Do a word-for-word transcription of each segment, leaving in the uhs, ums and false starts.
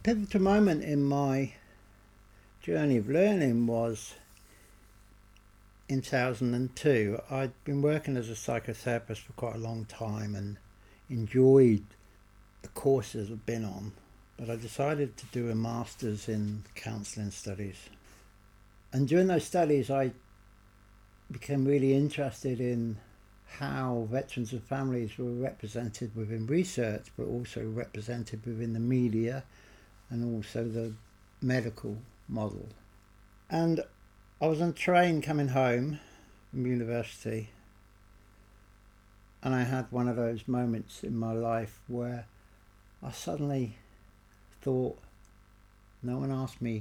pivotal moment in my journey of learning was in two thousand two. I'd been working as a psychotherapist for quite a long time and enjoyed the courses I've been on, but I decided to do a master's in counselling studies. And during those studies I became really interested in how veterans and families were represented within research, but also represented within the media and also the medical model. And I was on a train coming home from university, and I had one of those moments in my life where I suddenly thought, no one asked me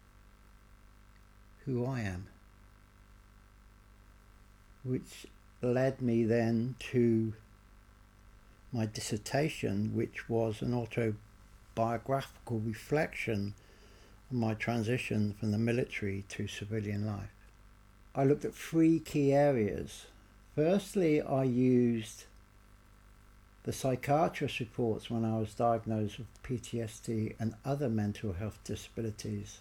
who I am, which led me then to my dissertation, which was an autobiographical reflection on my transition from the military to civilian life. I looked at three key areas. Firstly, I used the psychiatrist reports when I was diagnosed with P T S D and other mental health disabilities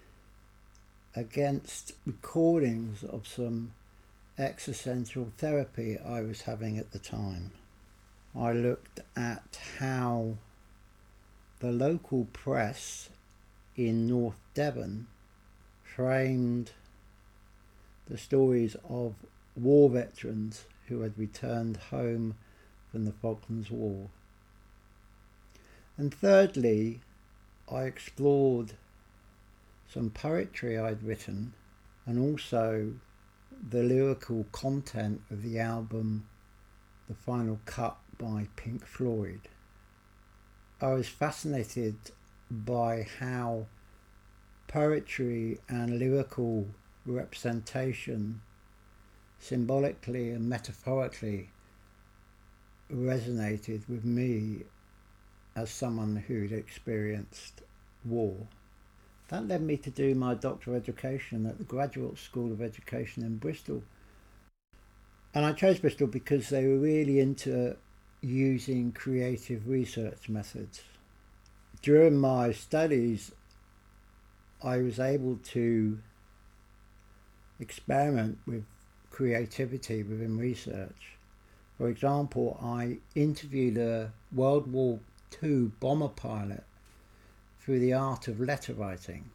against recordings of some existential therapy I was having at the time. I looked at how the local press in North Devon framed the stories of war veterans who had returned home from the Falklands War. And thirdly, I explored some poetry I'd written and also the lyrical content of the album The Final Cut by Pink Floyd. I was fascinated by how poetry and lyrical representation symbolically and metaphorically resonated with me as someone who'd experienced war. That led me to do my doctoral education at the Graduate School of Education in Bristol. And I chose Bristol because they were really into using creative research methods. During my studies, I was able to experiment with creativity within research. For example, I interviewed a World War Two bomber pilot through the art of letter writing.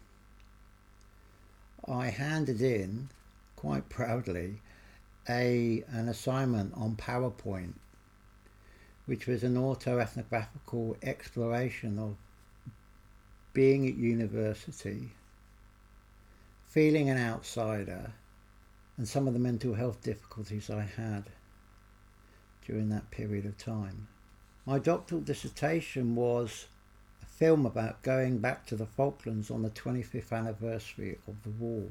I handed in, quite proudly, a an assignment on PowerPoint, which was an autoethnographical exploration of being at university, feeling an outsider, and some of the mental health difficulties I had during that period of time. My doctoral dissertation was a film about going back to the Falklands on the twenty-fifth anniversary of the war.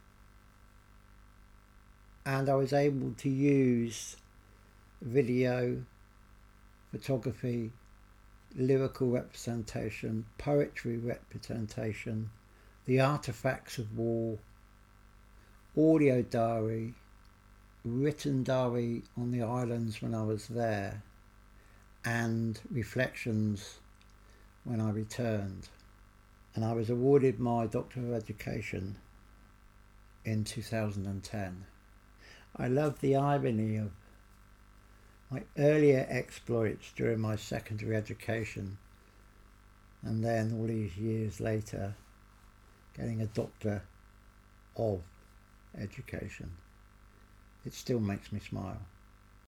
And I was able to use video, photography, lyrical representation, poetry representation, the artifacts of war, audio diary, written diary on the islands when I was there, and reflections when I returned. And I was awarded my doctoral education in two thousand ten. I love the irony of my earlier exploits during my secondary education, and then all these years later getting a doctor of education. It still makes me smile.